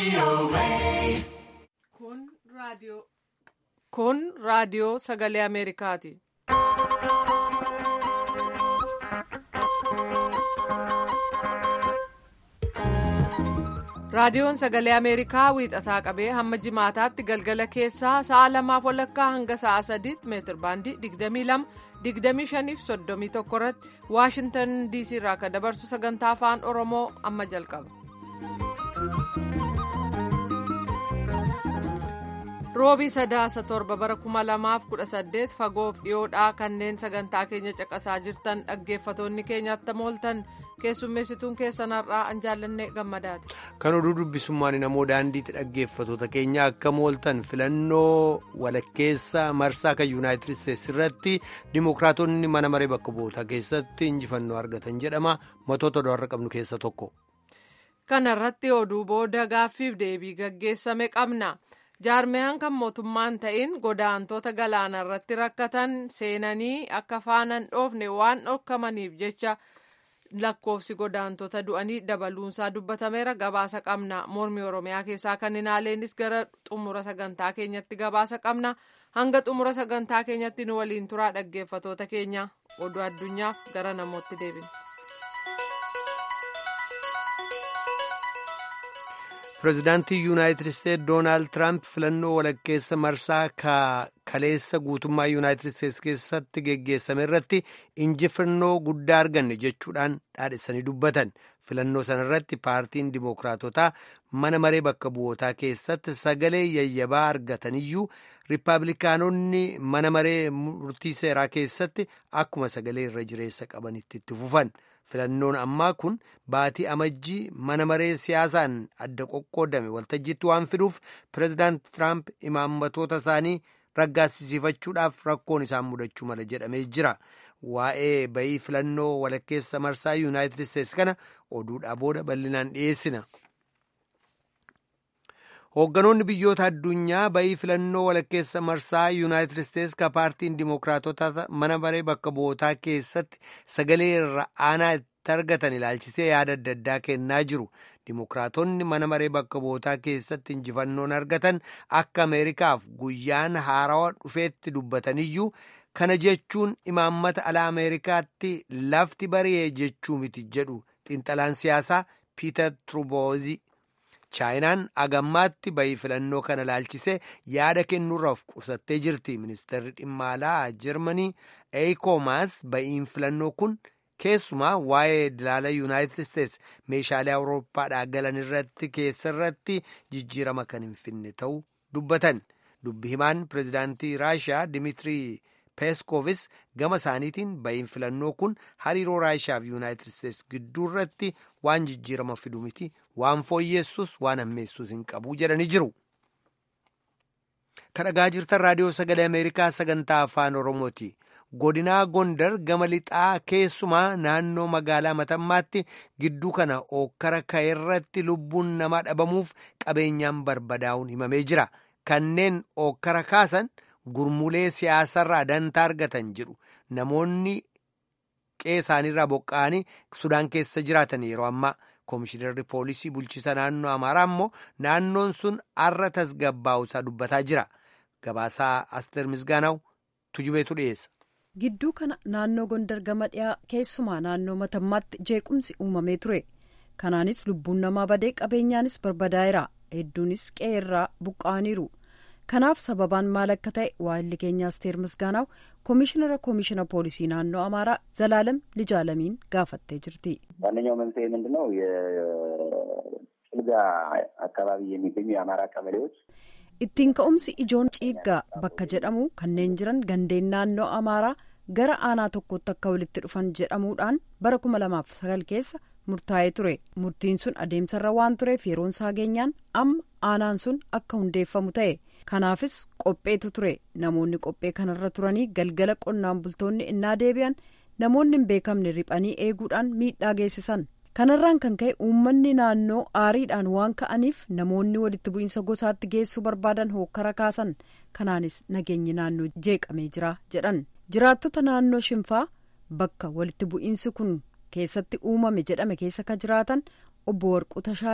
Kun raadiyoo sagalee Ameerikaati. Raadiyoon sagalee Ameerikaa wiixataa qabee hamma jimaataatti galgala keessaa sa'a 2:00 hanga sa'a 3 meetir baandii 22-25-31 irratti Waashintan DC irraa kan dabarsu sagantaa afaan Oromoo amma jalqaba. Roobii Sadaasa 7 bara 2018 fagoof dhiyoodhaa kanneen sagantaa keenya caqasaa jirtan dhaggeeffatoonni keenyatti mooltan keessummeessituun keessan har'aa Anjaalannee Gammadaati. Kan oduu dubbisummaan namoo daandiitti dhaggeeffatoota keenya akka mooltan filannoo walakkeessa marsaa kan Yuunaayitid Isteetsi irratti Dimookiraatonni mana maree bakka bu'ootaa keessatti injifannoo argatan jedhama. Matoota oduurra qabnu keessa tokko. Kana irratti oduu booda gaaffiif deebii gaggeessame qabna. Jaarmiyaan kan mootummaan ta'in godaantota galaana irratti rakkatan seenanii akka faanan dhoofne waan dhorkamaniif jecha lakkoofsi godaantota du'anii dabaluunsaa dubbatameera. Gabaasa qabna. Mormii Oromiyaa keessaa kan hinaaleenis gara xumura sagantaa keenyatti gabaasa qabna. Hanga xumura sagantaa keenyatti nu waliin turaa dhaggeeffatoota keenya. Oduu addunyaaf gara namootti deebina. Pireezidaantii Yuunaayitid Isteetsi Doonaald Tiraamp filannoo walakkeessa marsaa kaleessa guutummaa Yuunaayitid Isteetsi keessatti geggeessame irratti injifannoo guddaa arganne jechuudhaan dhaadhessanii dubbatan. Filannoo sana irratti paartiin Dimookiraatotaa mana maree bakka bu'ootaa keessatti sagalee yayyabaa argataniyyuu Riippaabilikaanonni mana maree murtii seeraa keessatti akkuma sagalee irra jireessa qabanitti itti fufan. Filannoon ammaa kun baatii amajjii mana maree siyaasaan adda qoqqoodame waltajjiitti waan fiduuf pireezidaanti Tiraamp imaammatoota isaanii raggaasisiifachuudhaaf rakkoon isaan mudachuu mala jedhamee jira. Waa'ee bayii filannoo walakkeessa marsaa Yuunaayitid Isteetsi kana oduudhaa booda bal'inaan dhiyeessina. Hoogganoonni biyyoota addunyaa bayii filannoo walakkeessa marsaa Yuunaayitid Isteetsi ka paartiin Dimookiraatota mana maree bakka bu'ootaa keessatti sagalee irra aanaa itti argatan ilaalchisee yaada adda addaa kennaa jiru. Dimookiraatonni mana maree bakka bu'ootaa keessatti injifannoon argatan akka Ameerikaaf guyyaan haarawaa dhufeetti dubbataniyyuu kana jechuun imaammata alaa Ameerikaatti lafti bari'ee jechuu miti jedhu xiinxalaan siyaasaa Piiter Truboozii. Chaayinaan agammaatti bayii filannoo kana ilaalchisee yaada kennuurraaf qusattee jirti. Ministeerri dhimma alaa Jarmanii Heiko Maas bayiin filannoo kun keessumaa waa'ee dilaala Yuunaayitid Isteetsi meeshaalee Awurooppaadhaa galan irratti keessarratti jijjiirama kan hin finne ta'uu dubbatan. Dubbi himaan pireezidaantii Raashiyaa Dimiitirii Peeskoovis gama isaaniitiin bayiin filannoo kun hariiroo Raashiyaa fi Yuunaayitid Isteetsi gidduu irratti waan jijjiirama fidu miti. Waan fooyyeessus waan ammeessus hin qabu jedhanii jiru. Kan dhagaa jirtan raadiyoo sagalee Ameerikaa sagantaa afaan Oromooti. Godinaa Gondar gama lixaa keessumaa naannoo magaalaa Matammaatti gidduu kana ookkara ka'e irratti lubbuun namaa dhabamuuf qabeenyaan barbadaa'uun himamee jira. Kanneen ookkara kaasan gurmulee siyaasarraa dantaa argatan jedhu. Namoonni qe'ee isaaniirraa buqqa'anii Sudaan keessa jiraatan yeroo ammaa. Komishinarri poolisii bulchiisa naannoo Amaaraa immoo naannoon sun har'a tasgabbaa'uusaa dubbataa jira. Gabaasaa Asteer Misgaanaw tujubeetu dhiyeessa. Gidduu kana naannoo Gondar gama dhiyaa keessumaa naannoo Matammaatti jeequmsi uumamee ture. Kanaanis lubbuun namaa badee qabeenyaanis barbadaa'eera. Hedduunis qe'eerraa buqqa'aniiru. Kanaaf sababaan maal akka ta'e waa'illi keenya Asteer Misgaanaw ኮሚሽነር ፖሊሲ ናኖ አማራ ዘላለም ልጃለሚን ጋፈቴ ጅርቲ ዋነኛው መንስኤ ምንድነው? የጭልጋ አካባቢ የሚገኙ የአማራ ቀበሌዎች ittiin ka'umsi ijoon ciiggaa bakka jedhamu kanneen jiran gandeen naannoo amaaraa gara aanaa tokkotti akka walitti dhufan jedhamuudhaan bara 2009 keessa murtaa'ee ture. Murtiin sun adeemsarra waan tureef yeroon isaa geenyaan amma aanaan sun akka hundeeffamu ta'e. Kanaafis qopheetu ture. Namoonni qophee kanarra turanii galgala qonnaan bultoonni innaa deebi'an namoonni hin beekamne riphanii eeguudhaan miidhaa geessisan. Kanarraan kan ka'e uummanni naannoo aariidhaan waan ka'aniif namoonni walitti bu'iinsa gosaatti geessuu barbaadan hookkara kaasan. Kanaanis nageenyi naannoo jeeqamee jira jedhan. Jiraattota naannoo Shimfaa bakka walitti bu'iinsi kun keessatti uumame jedhame keessa ka jiraatan obbo Warquu Tashaalee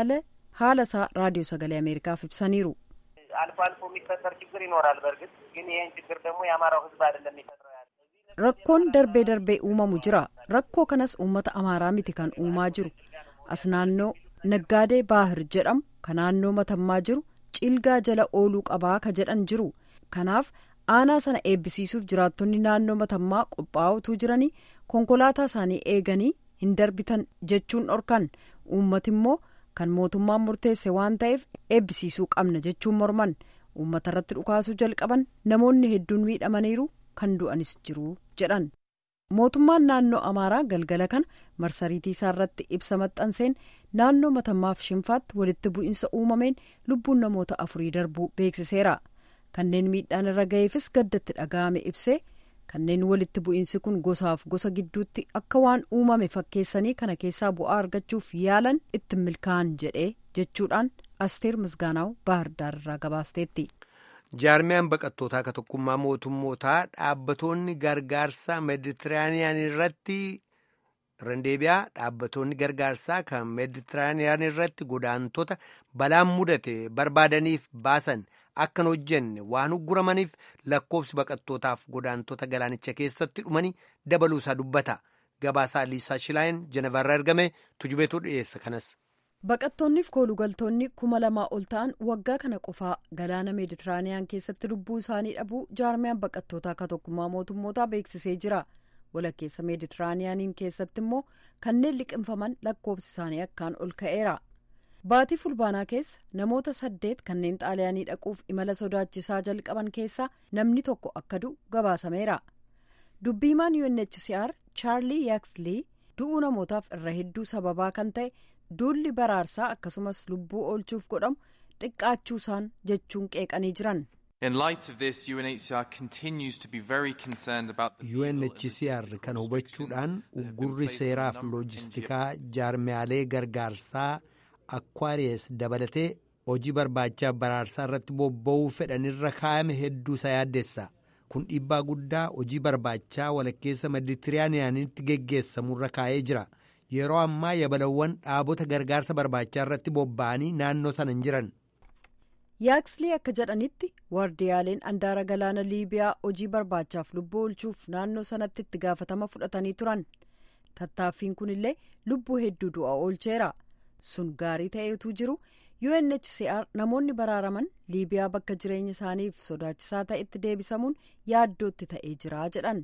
haala isaa raadiyoo sagalee Ameerikaaf ibsaniiru. አልፎ አልፎ የሚፈጠር ችግር ይኖራል። በእርግጥ ግን ይሄን ችግር ደግሞ የአማራው ህዝብ አይደለም የሚፈጥረው ያለ rakkoon darbee uumamu jira. rakkoo kanas uummata amaaraa miti kan uumaa jiru. as naannoo naggaadee baahir jedhamu kan naannoo matammaa jiru cilgaa jala ooluu qabaa ka jedhan jiru. kanaaf aanaa sana eebbisiisuuf jiraattonni naannoo matammaa qophaa'utu jiranii konkolaataa isaanii eeganii hin darbitan jechuun dhorkan. uummati immoo kan mootummaan murteesse waan ta'eef eebbisiisuu qabna jechuun morman. uummata irratti dhukaasuu jalqaban namoonni hedduun miidhamaniiru kan du'anis jiru jedhan. mootummaan naannoo amaaraa galgala kana marsariitii isaa irratti ibsa maxxanseen naannoo matammaaf shinfaatti walitti bu'iinsa uumameen lubbuun namoota 4 darbuu beeksiseera. kanneen miidhaan irra ga'eefis gaddatti dhaga'ame ibsee kanneen walitti bu'iinsi kun gosaaf gosa gidduutti akka waan uumame fakkeessanii kana keessaa bu'aa argachuuf yaalan itti milkaa'an jedhee jechuudhaan Asteer Misgaanaaw Baahirdaar irraa gabaasteetti. jaarmiyaan baqattootaa ka tokkummaa mootummootaa dhaabbatoonni gargaarsaa meeditiraaniyaan irratti randeebiyaa dhaabbatoonni gargaarsaa kan meeditiraaniyaan irratti godaantota balaan mudate barbaadaniif baasan akkan hojjenne waan ugguramaniif lakkoobsi baqattootaaf godaantota galaanicha keessatti dhumanii dabaluusaa dubbata. gabaasaa Liisaa Shilaayin Jenevarraa ergame tujubeetu dhiyeessa kanas. baqattoonniif koolugaltoonni 2,000 ol ta'an waggaa kana qofaa galaana meeditiraaniyaan keessatti lubbuu isaanii dhabuu jaarmiyaan baqattootaa ka tokkummaa mootummootaa beeksisee jira. walakkeessa meeditiraaniyaaniin keessatti immoo kanneen liqinfaman lakkoobsi isaanii akkaan ol ka'eera. baatii fulbaanaa keessa namoota 8 kanneen xaaliyaanii dhaquuf imala sodaachisaa jalqaban keessaa namni tokko akka du'u gabaasameera. dubbiimaan UNHCR Chaarlii Yaakslee du'uu namootaaf irra hedduu sababaa kan ta'e duulli baraarsaa akkasumas lubbuu oolchuuf godhamu xiqqaachuusaan jechuun qeeqanii jiran. UNHCR kana hubachuudhaan uggurri seeraaf loojistikaa jaarmiyaalee gargaarsaa Aquarius dabalatee hojii barbaachaaf baraarsaa irratti bobba'uu fedhanirra kaa'ame hedduu isa yaaddeessa. kun dhiibbaa guddaa hojii barbaachaa walakkeessa meeditiraaniyaanitti geggeessamurra kaa'ee jira. yeroo ammaa yabalawwan dhaabota gargaarsa barbaachaa irratti bobba'anii naannoo sana hin jiran. Yaakslee akka jedhanitti waardiyaaleen andaara galaana Liibiyaa hojii barbaachaaf lubbuu oolchuuf naannoo sanatti itti gaafatama fudhatanii turan. tattaaffiin kunillee lubbuu hedduu du'a oolcheera. sun gaarii ta'eetu jiru UNHCR namoonni baraaraman Liibiyaa bakka jireenya isaaniif sodaachisaa ta'etti deebisamuun yaaddootti ta'ee jira jedhan.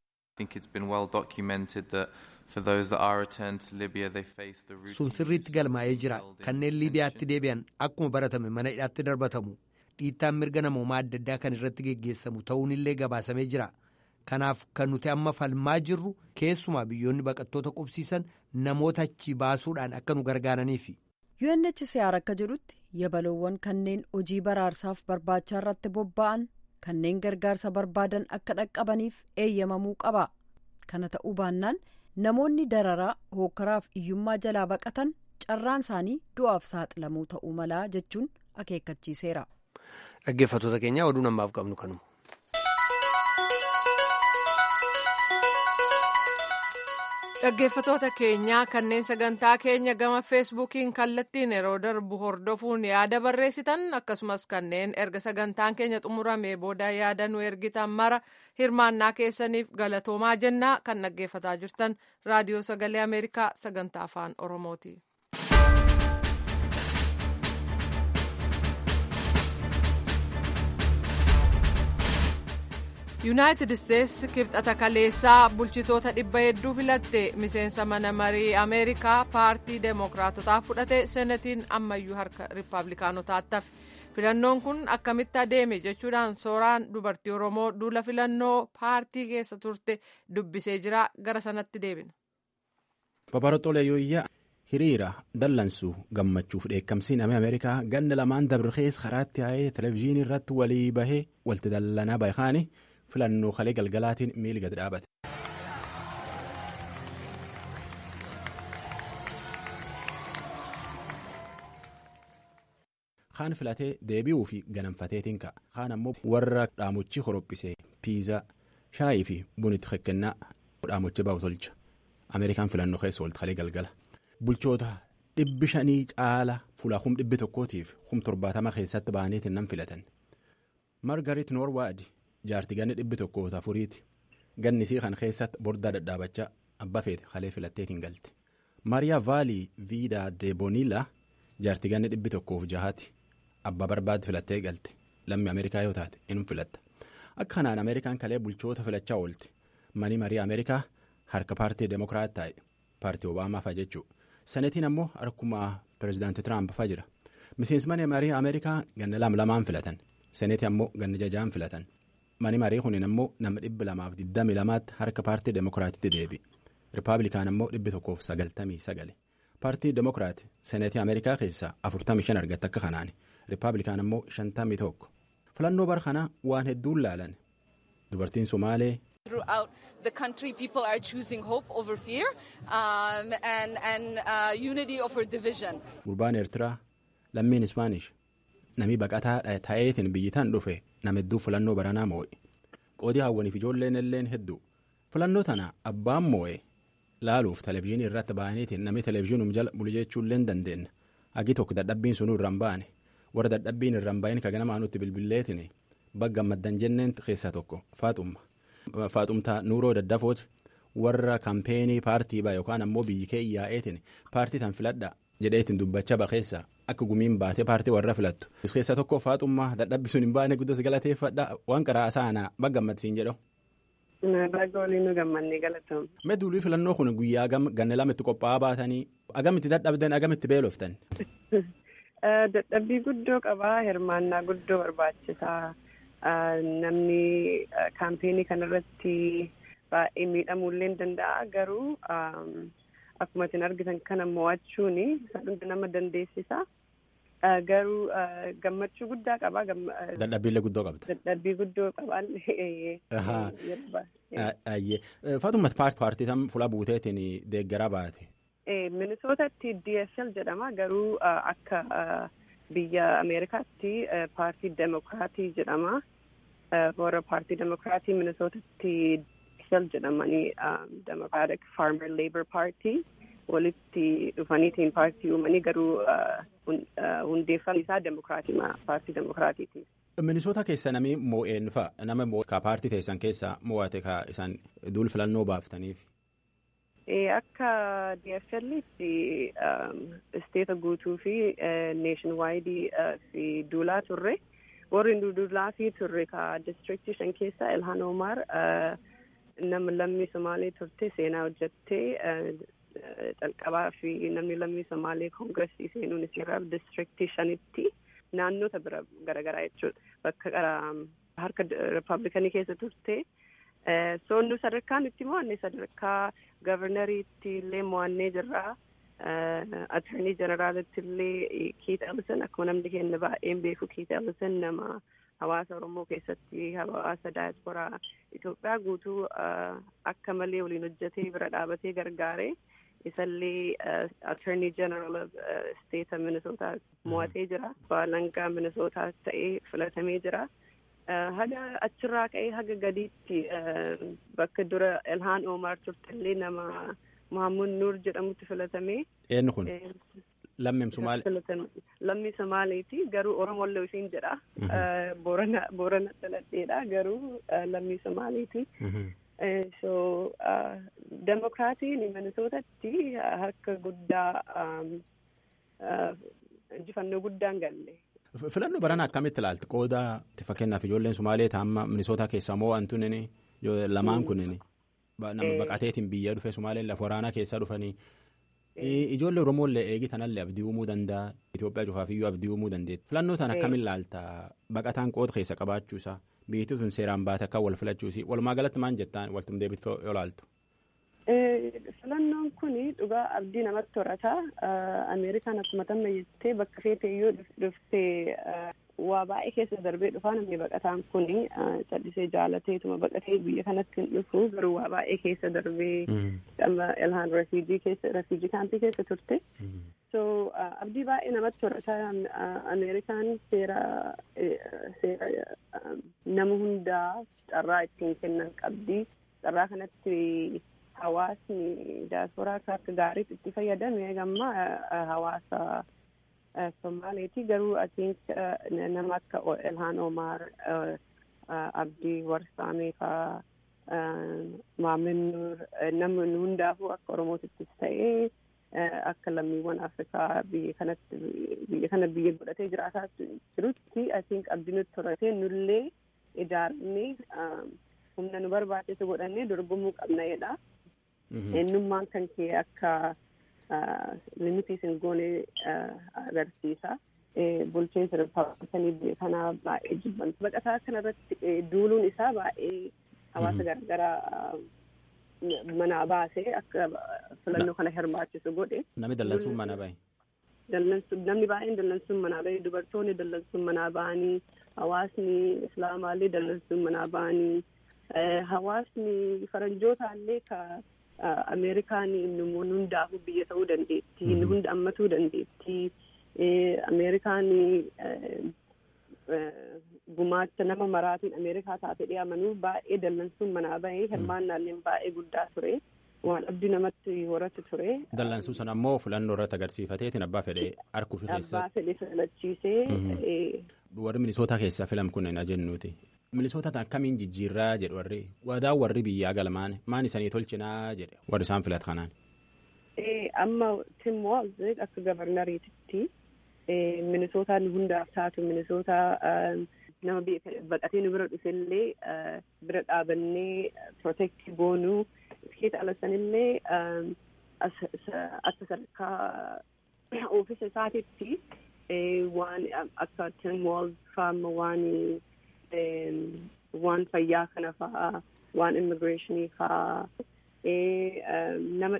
sun sirriitti galmaa'ee jira. kanneen Liibiyaatti deebi'an akkuma baratame mana hidhaatti darbatamu. dhiittaan mirga namoomaa adda addaa kan irratti geggeessamu ta'uunillee gabaasamee jira. kanaaf kan nuti amma falmaa jirru keessumaa biyyoonni baqattoota qubsiisan namoota achi baasuudhaan akka nu gargaaraniifi. UNHCR akka jedhutti yabalawwan kanneen hojii baraarsaaf barbaachaa irratti bobba'an kanneen gargaarsa barbaadan akka dhaqqabaniif eeyyamamuu qaba. kana ta'uu baannaan namoonni dararaa hookkaraaf iyyummaa jalaa baqatan carraan isaanii du'aaf saaxilamuu ta'uu malaa jechuun akeekkachiiseera. dhaggeeffattoota keenya oduu namaaf qabnu kanuma. dhaggeeffatoota keenyaa kanneen sagantaa keenya gama feesbuukiin kallattiin yeroo darbu hordofuun yaada barreessitan akkasumas kanneen erga sagantaan keenya xumuramee booda yaada nu ergitan mara hirmaannaa keessaniif galatoomaa jennaa. kan dhaggeeffataa jirtan raadiyoo sagalee ameerikaa sagantaa afaan oromooti. yuunaayitid isteetsi kibxata kaleessaa bulchitoota 100 filatte miseensa mana marii ameerikaa paartii deemokiraatotaa fudhate senetiin ammayyuu harka riippaabilikaanotaatti hafe. filannoon kun akkamitti adeeme jechuudhaan sooraan dubartii oromoo duula filannoo paartii keessa turte dubbisee jira. gara sanatti deebina. Babaroxoolee hiriira dallansuu gammachuuf dheekkamsiin ameerikaa ganna lamaan dabrikees karaatti yaa'ee televezyiinii irratti walii bahee walti dallanaa baay'aanii filannoo kalee galgalaatiin miili gad dhaabate. kaan filatee deebi'uu fi ganamfateetiin ka'a. kaan ammoo warra dhaamochi horophisee piizaa shaayii fi bunitti kekkennaa dhaamochi baa'u tolcha. ameerikaan filannoo keessa walti kalee galgala. bulchoota 500 caala fuula 100,000tiif 70 keessatti ba'aniitiin nan filatan. Margaret Norwood jaartii ganni 104ti. Gannisii kan keessatti bordaa dadhaabachaa abbaa feete halee filatteetiin galti. Maariyaa Vaalii Viidaa Deebonila jaartii ganni 106ti. Abbaa barbaadde filattee galte. Lammii Ameerikaa yoo taate inni filatta. Akka kanaan Ameerikaan kalee bulchoota filachaa oolti. Manii marii Ameerikaa harka paartii Demokiraat taa'e. Paartii Obaamaa fa'a jechuudha. Senetiin ammoo harkuma pirezidaantii Tiraamp fa'a jira. Miseensi manii marii Ameerikaa ganna lamaan filatan. Senetii ammoo ganna 6 filatan. Manii marii kunin ammoo nama 222 harka paartii Demokiraatitti deebi. Rippaabilikaan ammoo 199. Paartii Demokiraat Senetii Ameerikaa keessaa 45 argatte akka kanaani. Rippaabilikaan ammoo 51. Filannoo bara kana waan hedduun laalan. Dubartiin Somaalee. Throughout the country, people are choosing hope over fear and unity over division. Gurbaan Eertiraa lammiin Ispaanish namni baqataa ta'eetiin biyyitaan dhufe nama hedduu filannoo baranaa moo'e. Qoodii hawwaniif ijoolleen illeen hedduu. Filannoo tana abbaan moo'e laaluuf televezyiinii irratti ba'aniitiin namni televezyiinum jala bulu jechuullee hin dandeenye. Hagi tokko dadhabbiin sunuu irra hin baane. Warra dadhabbiin irra hin bahin ka ganamaa nutti bilbilleetiin bagga maddan jenneen keessaa tokko Faaxumtaa Nuuroo Daddafooti warra kampeenii paartii baa yookaan ammoo biyyi kee yaa'eetiin paartii tan filadha jedheetiin dubbachaa bakeessa akka gumiin baatee paartii warra filattu. Keessaa tokko Faaxummaa dadhabbi sun hin baane guddas galateeffadha waan qaraa saanaa bagga maddisiin jedhu. Bagga waliin nu gammannee galatamu. Meduulii filannoo kun guyyaa ganna lama itti qophaa'aa baatanii agamitti dadhabdan agamitti beeloftan. Dadhabbii guddoo qabaa hirmaannaa guddoo barbaachisaa. Namni kaampeenii kanarratti baay'ee miidhamuullee danda'a garuu akkuma isin argitan kana mo'achuun sadhundi nama dandeessisa garuu gammachuu guddaa qaba. Dadhabbiillee guddoo qabda. Dadhabbii guddoo qabaan. Faaxummaa paartii tam fuula buuteetiin deeggaraa baate. Minisootatti DSL jedhama garuu akka biyya Ameerikaatti paartii Demokiraatii jedhama. Warra paartii Demokiraatii Minisootatti DSL jedhamanii Democratic Farmer Labour Party walitti dhufaniitiin paartii uumanii garuu hundeeffamni isaa paartii Demokiraatiiti. Minisoota keessa namni moo'een fa'a nama ka paartii teessan keessaa moo'ate ka isaan duul filannoo baaftaniif. Akka DSLitti isteeta guutuu fi nationwide fi duulaa turre warri duulaa fi turre ka distriktii 5 keessaa Ilhaan Omar nama lammii Somaalee turte seenaa hojjettee calqabaa fi namni lammii Somaalee koongiresii seenuun isirraa distriktii 5tti naannoota bira garaagaraa jechuudha. Bakka harka Rippaabilikanii keessa turte. Soondu sadarkaan itti mo'anne sadarkaa gavernariitti illee mo'annee jirra. Attorney Generalitti illee Keith Ellison akkuma namni keenya baay'een beeku Keith Ellison nama hawaasa Oromoo keessatti hawaasa daayasporaa Itoophiyaa guutuu akka malee waliin hojjetee bira dhaabatee gargaare. Isallee Attorney General of State Minnesota mo'atee jira. Baalangaa Minnesota ta'ee filatamee jira. Haga achirraa ka'ee haga gadiitti bakka dura Ilhaan Omar turtellee nama Muhammad Nur jedhamutti filatamee. Eenyu kun? Lammii Somaalee. Lammii Somaaleeti garuu Oromollee isiin jedha. Boorana dhaladheedha garuu lammii Somaaleeti. So Demokiraatiin Minisootatti harka guddaa injifannoo guddaan galle. Filannoo barana akkamitti ilaalti qooda fakkeenyaaf ijoolleen Somaalee taa'amma Minisoota keessaa moo wantoonni lamaan kunniin nama baqateetiin biyya dhufe Somaaleen lafa waraanaa keessaa dhufanii ijoollee Oromollee eegi tanallee abdii uumuu danda'a Itoophiyaa cufaafiyyuu abdii uumuu dandeetti filannoo tan akkamiin ilaalta baqataan qooda keessa qabaachuu isaa biyyattii sun seeraan baate akka wal filachuusi walumaa galatti maan jettaan waltum deebittoo yoo ilaaltu. Filannoon kun dhugaa abdii namatti horata. Ameerikaan akkuma tamma jettee bakka feeteeyyuu dhuftee waa baay'ee keessa darbee dhufaa namni baqataan kun callisee jaalateetuma baqatee biyya kanatti hin dhufu garuu waa baay'ee keessa darbee Ilhaan refuujii kaampii keessa turte. So abdii baay'ee namatti horata. Ameerikaan seera nama hundaa carraa ittiin kennan qabdi. Carraa kanatti hawaasni diyaasporaa akka gaariitti itti fayyadame gamma hawaasa Somaaleeti. Garuu I think nama akka Ilhaan Omar, Abdii Warsaamee faa, Maamin Nuur, namni hundaafuu akka Oromootittis ta'ee akka lammiiwwan Afrikaa biyya kana biyya godhatee jiraataa jirutti I think abdii nutti toratee nullee ijaarnee humna nu barbaachisu godhannee dorgomuu qabna jedha. Eenyummaan kan kee akka limitii hin goone agarsiisa. Bulchiinsa Rippaabilikanii biyya kanaa baay'ee jibbantu. Baqataa kanarratti duuluun isaa baay'ee hawaasa garagaraa manaa baasee akka filannoo kana hirmaachisu godhe. Namni dallansuun manaa bahe. Namni baay'een dallansuun manaa bahe. Dubartoonni dallansuun manaa bahanii, hawaasni islaamaallee dallansuun manaa bahanii, hawaasni faranjootaallee ka Ameerikaan namoonni hundaafuu biyya ta'uu dandeetti. Inni hunda ammatuu dandeetti. Ameerikaan gumaacha nama maraatiin Ameerikaa taate dhiyaamanii baay'ee dallansuun manaa bahee hirmaannaalleen baay'ee guddaa ture. Waan abdii namatti horatu ture. Dallansuu sana ammoo filannoo irratti agarsiifateetiin abbaa fedhee harkuu fi keessatti. Abbaa fedhee filachiisee. Warri Minisootaa keessaa filam kun hin ajennuuti. Minisootaa akkamiin jijjiirraa jedhu warri biyyaa galmaan maan isanii tolchinaa jedhe warri isaan filat kanaan. Amma Tim Walz akka gabarnariititti Minisootaan hundaaf taatu Minisootaa nama baqatee nu bira dhufellee bira dhaabannee protecti goonuu iskeeta alasanillee akka sadarkaa oofisa isaatitti waan akka Tim Walz faama waan fayyaa kana fa'aa waan immigireeshinii fa'aa nama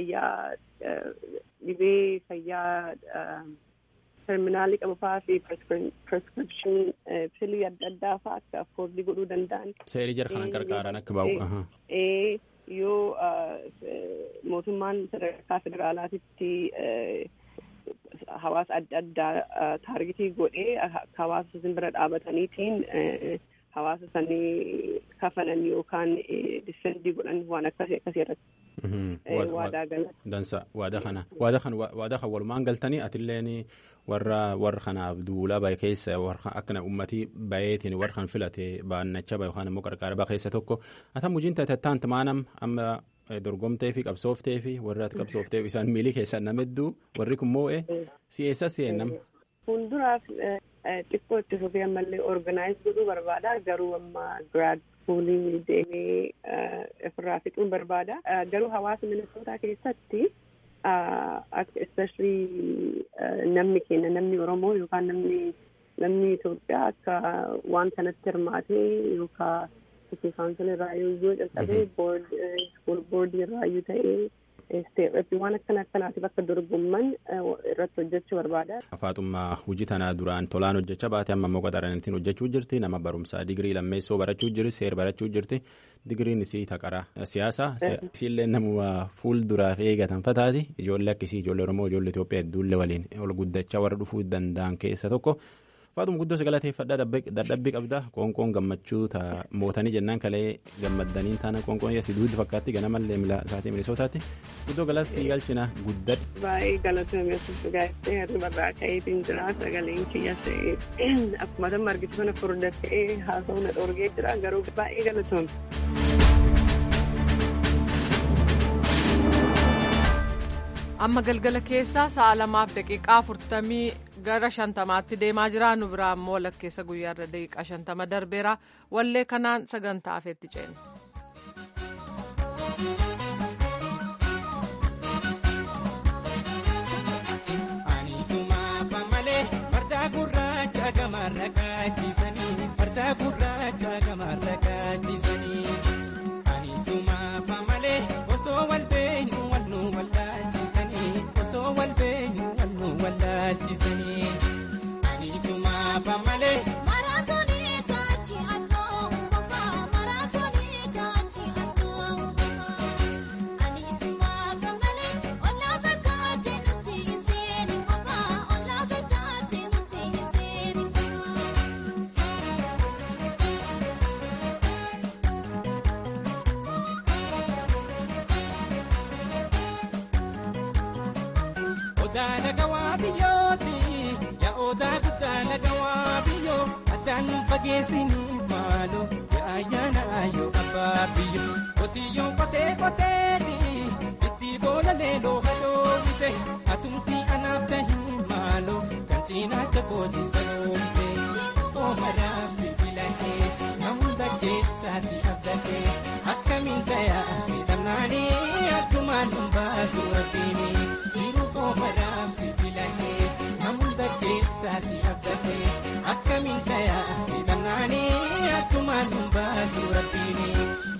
dhibee fayyaa terminaalii qabu fa'aa fi prescription pilii adda addaa fa'aa akka afkoordii godhuu danda'an. Seerii jara kanan gargaaran akka baa'u. Yoo mootummaan sadarkaa federaalaatitti hawaasa adda addaa taargetii godhee hawaasa isin bira dhaabataniitiin hawaasa sanii kafanan yookaan difendii godhan waan akkasii irratti waadaa galan. Dansa waadaa kana walumaan galtanii atilleen warra kanaaf duulaa bahe keessa akkana ummatii baheetiin warra kan filate baannacha bahe yookaan immoo qarqara bahe keessa tokko atan mujiin taataanti maanam amma dorgomtee fi qabsooftee fi warri ati qabsoofteef isaan miilii keessaa namedduu warri kun moo'e si'eessa si'ennam. Fuulduraaf xiqqoo itti fufee ammallee organize godhuu barbaada garuu amma grad schoolii deemee ofirraa fixuun barbaada garuu hawaasa Minisootaa keessatti especially namni Oromoo yookaan namni Itoophiyaa akka waan kanatti hirmaatee yookaan City Council irraayyuu yoo jalqabee school board irraayyuu ta'ee state waan akkanaatiif akka dorgomman irratti hojjechuu barbaada. Faaxummaa hojii tanaa duraan tolaan hojjechaa baate amma immoo qaxaraniitiin hojjechuu jirti nama barumsaa digirii lammeessoo barachuu jirti seer barachuu jirti digiriin isii taqaraa siyaasaa isiillee namuma fuulduraaf eegatan fataati ijoollee akkasii ijoollee Oromoo ijoollee Itoophiyaa hedduullee waliin ol guddachaa warra dhufuu danda'an keessa tokko. Faaxum guddoo sagalateeffadhaa dadhabbii qabda qoonqoon gammachuu mootanii jennaan kalee gammaddanii taana qoonqoon yasii duuddi fakkaatti ganamallee mila isaatii Minisootaatti guddoo galata sii galchina guddadha. Baay'ee galatoomessuuf gaa'ettee hirribarraa ka'eetiin jira sagaleen kiyyaas akkuma tamma argitu kana furda ta'ee haasa'uu na dhoorgee jira garuu baay'ee galatoome. Amma galgala keessaa sa'a 2:40 gara 50tti deemaa jira nu biraa immoo lakkeessa guyyaarra daqiiqaa 50 darbeera wallee kanaan sagantaa afeetti ceena. guddaa lagawaa biyyooti yaa odaa guddaa lagawaa biyyoo addaan fageessinu maaloo yaa ayyaana yoo abbaa biyyoo qotiyyoon qoteeti itti boola leeloo hadoomite atumtii anaaf tahin maaloo kan cinaacha kooti saloomte oomaraaf si filatee namunda keessaa si abdatee akkamiin tayaa si dhamnaanii akkumaan baasu rabbiini jiru oomaraaf si filatee namunda keessaa si abdatee akkamiin tayaa si dhamnaanii akkumaan baasu rabbiini.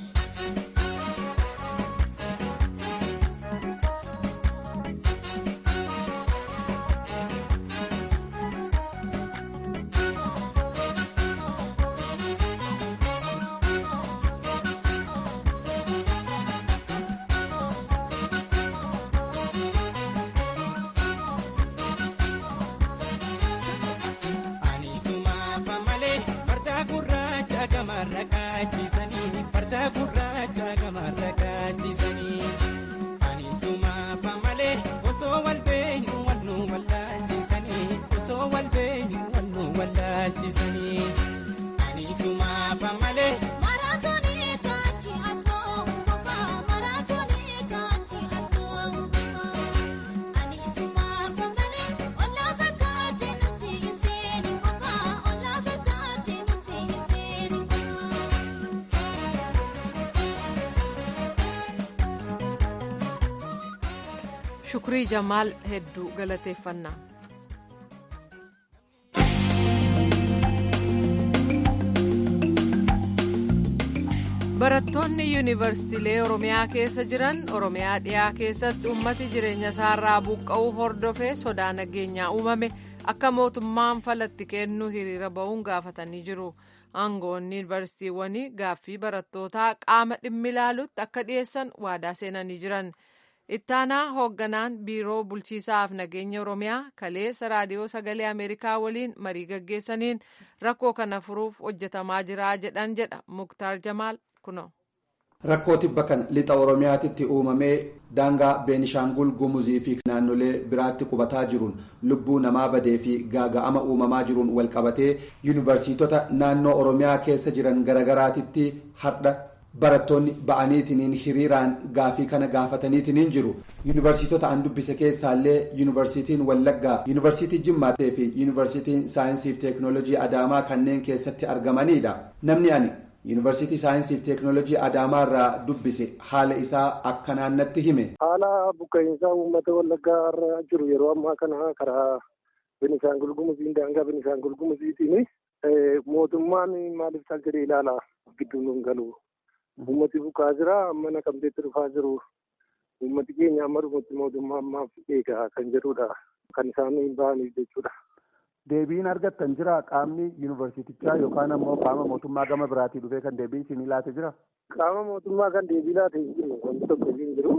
Shukrii Jamaal hedduu galateeffannaa. Barattoonni yuunivarsiitiilee Oromiyaa keessa jiran Oromiyaa dhiyaa keessatti uummati jireenya isaarraa buqqa'uu hordofee sodaa nageenyaa uumame akka mootummaan falatti kennu hiriira ba'uun gaafatanii jiru. Aangoonni yuunivarsiitiiwwanii gaaffii barattootaa qaama dhimmi ilaalutti akka dhiyeessan waadaa seenanii jiran. Ittaanaa hoogganaan biiroo bulchiisaaf nageenya Oromiyaa kaleessa raadiyoo sagalee Ameerikaa waliin marii gaggeessaniin rakkoo kana furuuf hojjetamaa jira jedhan jedha Muktaar Jamaal kuno. Rakkoo tibba kan lixa Oromiyaatti uumamee daangaa Beenishaangul Gumuzii fi naannolee biraatti qubataa jiruun lubbuu namaa badee fi gaaga'ama uumamaa jiruun walqabatee yuunivarsiitota naannoo Oromiyaa keessa jiran garagaraatitti hardha barattoonni ba'aniitiniin hiriiraan gaafii kana gaafataniitiniin jiru. Yuunivarsiitota an dubbise keessaallee yuunivarsiitiin Wallaggaa, yuunivarsiitii Jimmaatee fi yuunivarsiitiin Saayinsii fi Teeknoolojii Adaamaa kanneen keessatti argamanidha. Namni ani yuunivarsiitii Saayinsii fi Teeknoolojii Adaamaa irraa dubbise haala isaa akka naannatti hime. Haala buqqa'iinsaa uummata Wallaggaa irra jiru yeroo ammaa kana karaa Beenishaangul Gumuziin daangaa Beenishaangul Gumuziitiin mootummaan maaliif taal jedhee ilaala gidduu nuun galu. Uummati buqqaa jira amma naqamteetti dhufaa jiru. Uummati keenya amma dhumutti mootummaa ammaaf eegaa kan jedhudha. Kan isaan hin ba'aniif jechuudha. Deebiin argattan jira qaamni yuunivarsiitichaa yookaan ammoo qaama mootummaa gama biraatii dhufee kan deebii isin laate jira? Qaama mootummaa kan deebii laate hin jiru. Wanti tokko hin jiru.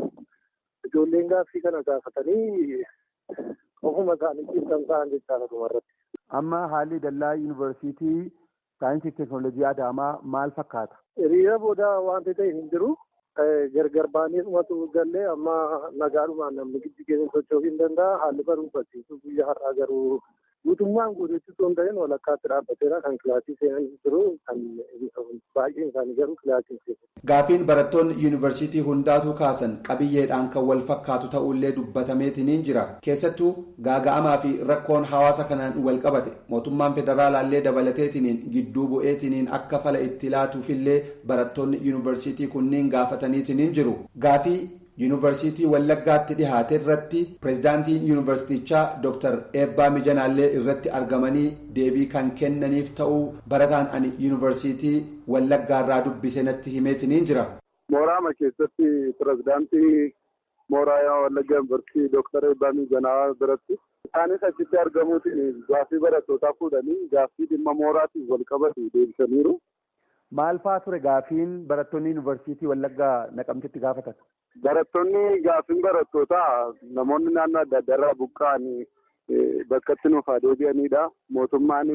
Ijoolleen gaaffii kana gaafatanii ofuma isaaniitiin kan ta'an jechaadha dhumarratti. Amma haalli dallaa yuunivarsiitii Saayinsii fi Teeknoolojii Adaamaa maal fakkaata? Hiriira booda wanti ta'e hin jiru. Gargar baanii dhumatu gallee amma nagaadhumaan namni giddu keessa socho'uu hin danda'a. Haalli barumsachiisuu guyyaa har'aa garuu guutummaan guutuutti osoo hin ta'in walakkaatti dhaabbateera kan kilaasii seenan jiru kan baay'een isaanii garuu kilaasii seenu. Gaafiin barattoonni yuunivarsiitii hundaatuu kaasan qabiyyeedhaan kan wal fakkaatu ta'ullee dubbatameetiniin jira. Keessattuu gaaga'amaa fi rakkoon hawaasa kanaan wal qabate mootummaan federaalaallee dabalateetiniin gidduu bu'eetiniin akka fala itti laatuufillee barattoonni yuunivarsiitii kunniin gaafataniitiniin jiru. Gaafii yuunivarsiitii Wallaggaatti dhihaate irratti pireezidaantiin yuunivarsiitichaa Dr. Eebbaa Mijanaallee irratti argamanii deebii kan kennaniif ta'uu barataan ani yuunivarsiitii Wallaggaarraa dubbise natti himeetiniin jira. Mooraama keessatti pireezidaantii mooraa Wallaggaa yuunivarsiitii Dr. Eebbaa Mijanaa biratti isaanis achitti argamuutiin gaaffii barattootaa fuudhanii gaaffii dhimma mooraatiin wal qabatu deebisaniiru. Maal fa'aa ture gaafiin barattoonni yuunivarsiitii Wallaggaa Naqamteetti gaafatan? Barattoonni gaafiin barattootaa namoonni naannoo adda addaarraa buqqa'anii bakkatti nuuf deebi'anidha. Mootummaan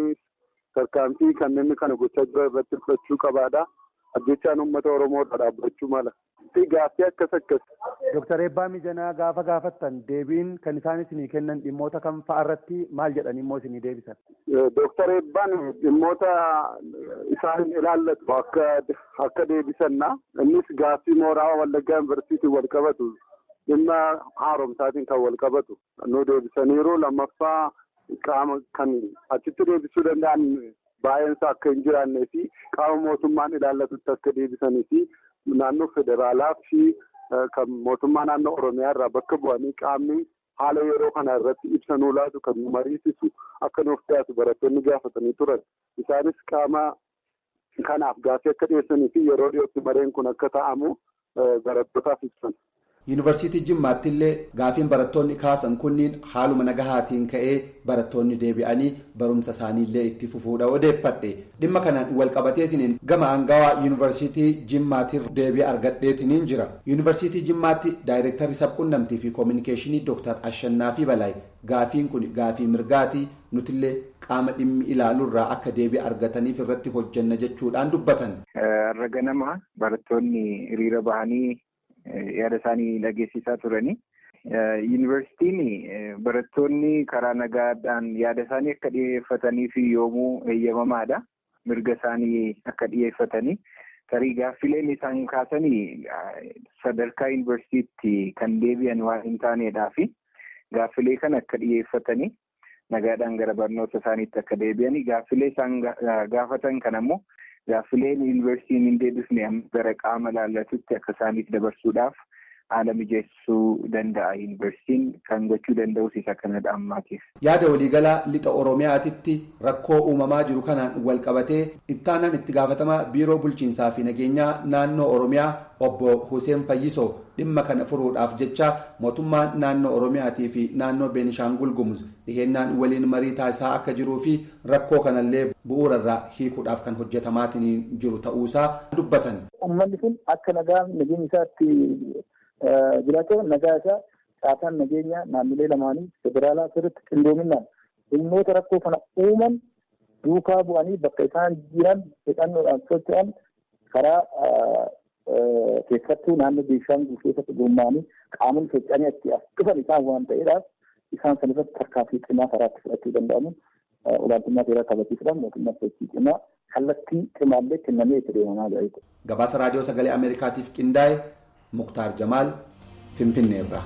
tarkaanfii kanneen kana gochaa jira irratti fudhachuu qabaadha. Ajjechaan uummata Oromoodha dhaabbachuu mala. gaaffii akkas. Dooktar Eebbaa Mijanaa gaafa gaafattan deebiin kan isaan isinii kennan dhimmoota kam fa'a irratti maal jedhanii immoo isinii deebisan? Dooktar Eebbaan dhimmoota isaan ilaallatu akka deebisanna. Innis gaaffii mooraa Wallaggaa Yuunivarsiitiin wal qabatu dhimma haaromsaatiin kan wal qabatu nu deebisaniiru. Lammaffaa qaama kan achitti deebisuu danda'an baay'eensa akka hin jiraannee fi qaama mootummaan ilaallatutti akka deebisanii fi naannoo federaalaa fi kan mootummaa naannoo Oromiyaa irraa bakka bu'anii qaamni haala yeroo kana irratti ibsa nuu laatu kan nu mariisisu akka nuuf dhiyaatu barattoonni gaafatanii turan. Isaanis qaama kanaaf gaaffii akka dhiyeessanii fi yeroo dhiyootti mareen kun akka ta'amu barattootaaf ibsan. Yuunivarsiitii Jimmaatti illee gaafiin barattoonni kaasan kunniin haaluma nagahaatiin ka'ee barattoonni deebi'anii barumsa isaanii illee itti fufuudha odeeffadhe. Dhimma kanaan wal qabateetiin gama aangawaa Yuunivarsiitii Jimmaatti deebii argadheetiin jira. Yuunivarsiitii Jimmaatti daayireektarri sabquunnamtii fi koominikeeshinii Dooktar Ashannaafi Balaay gaafiin kun gaafii mirgaati nutillee qaama dhimmi ilaaluurraa akka deebii argataniif irratti hojjenna jechuudhaan dubbatan. Har'a ganama barattoonni hiriira bahanii yaada isaanii dhageessisaa turani. Yuunivarsiitiin barattoonni karaa nagaadhaan yaada isaanii akka dhiyeeffataniif yoomuu eeyyamamaadha. Mirga isaanii akka dhiyeeffatanii. Tarii gaaffileen isaan kaasanii sadarkaa yuunivarsiitii kan deebi'an waan hin taanedhaa fi gaaffilee kana akka dhiyeeffatanii nagaadhaan gara barnoota isaaniitti akka deebi'anii gaaffilee isaan gaafatan kan ammoo gaaffileen yuunivarsiitiin hin deebisne gara qaama laallatutti akka isaaniif dabarsuudhaaf haala mijeessuu danda'a. Yuunivarsiitiin kan gochuu danda'us isa kanadha ammaatiif. Yaada waliigalaa lixa Oromiyaatitti rakkoo uumamaa jiru kanaan wal qabatee ittaanaan itti gaafatamaa biiroo bulchiinsaa fi nageenyaa naannoo Oromiyaa obbo Hussein Fayyisoo dhimma kana furuudhaaf jecha mootummaan naannoo Oromiyaatii fi naannoo Beenishaangul Gumuz dhihennaan waliin marii taasisaa akka jiruu fi rakkoo kanallee bu'uurarraa hiikuudhaaf kan hojjetamaatiin jiru ta'uusaa dubbatan. Uummanni kun akka nageenya isaatti jiraatu nagaa isaa caataan nageenya naannolee lamaanii federaalaa sirriitti qindoominaan dhimmoota rakkoo kana uuman duukaa bu'anii bakka isaan jiran hidhannoodhaan socho'an karaa keessattuu naannoo Beenishaangul keessatti gurmaa'anii qaamonni socho'anii itti as dhufan isaan waan ta'eedhaaf isaan san irratti tarkaanfii cimaa karaatti fudhachuu danda'amu olaantummaa seeraa kabachiisuudhaan mootummaa sochii cimaa kallattii cimaallee kennamee itti deemamaa jira. Gabaasa raadiyoo sagalee Ameerikaatiif qindaa'e Muktaar Jamaal Finfinneerraa.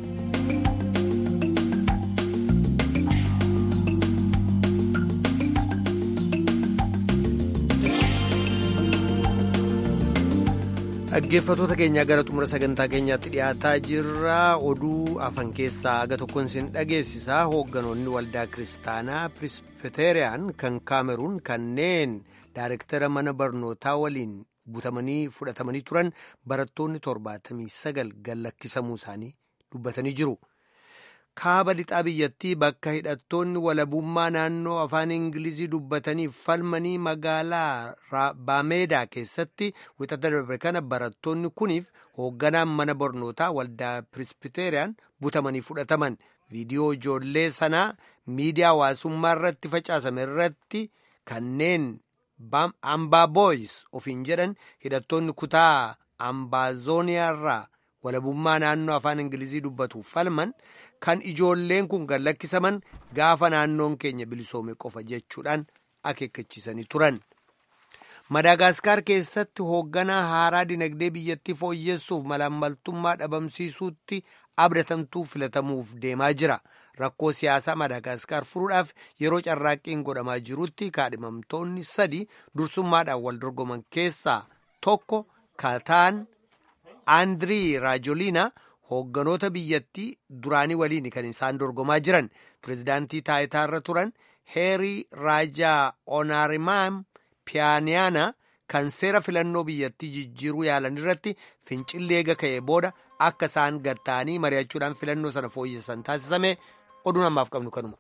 Dhaggeeffattoota keenyaa gara xumura sagantaa keenyaatti dhiyaataa jirra. Oduu afan keessaa aga tokkoon isin dhageessisaa. Hoogganoonni waldaa kiristaanaa Pirispeteeriyaan kan Kaameruun kanneen daayirektara mana barnootaa waliin butamanii fudhatamanii turan barattoonni 79 gallakkisamuu isaanii dubbatanii jiru. Kaaba lixaa biyyattii bakka hidhattoonni walabummaa naannoo afaan Ingilizii dubbataniif falmanii magaalaa Baameedaa keessatti wixata darbe kana barattoonni kuniif hoogganaan mana barnootaa waldaa Pirispeteeriyaan butamanii fudhataman. Viidiyoo ijoollee sanaa miidiyaa hawaasummaa irratti facaasame irratti kanneen Ambaa Booyis ofiin jedhan hidhattoonni kutaa Ambaazooniyaa irraa walabummaa naannoo afaan Ingilizii dubbatuuf falman kan ijoolleen kun gallakkisaman gaafa naannoon keenya bilisoome qofa jechuudhaan akeekkachiisanii turan. Madaagaskar keessatti hoogganaa haaraa dinagdee biyyattii fooyyessuuf malaammaltummaa dhabamsiisuutti abdatamtuu filatamuuf deemaa jira. Rakkoo siyaasaa Madaagaskar furuudhaaf yeroo carraaqqiin godhamaa jirutti kaadhimamtoonni 3 dursummaadhaan wal dorgoman keessaa tokko kataan Andirii Raajoliina hoogganoota biyyattii duraanii waliin kan isaan dorgomaa jiran. Pireezidaantii taayitaarra turan Heerii Raajaa Onaarimaam Piyaaniyaana kan seera filannoo biyyattii jijjiiruu yaalan irratti fincillee eega ka'ee booda akka isaan gatta'anii mari'achuudhaan filannoo sana fooyyessan taasisame. Oduun ammaaf qabnu kanuma.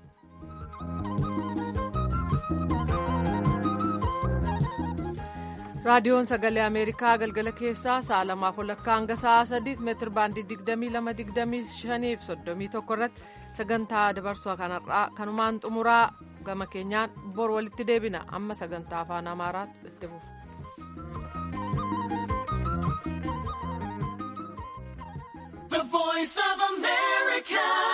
Raadiyoon Sagalee Ameerikaa galgala keessaa sa'a 2:00 hanga sa'a 3 meetir baandii 22-25 fi 31 irratti sagantaa dabarsuu kanarraa kanumaan xumuraa gama keenyaan bor walitti deebina. Amma sagantaa afaan Amaaraatti itti fufu. Voice of America.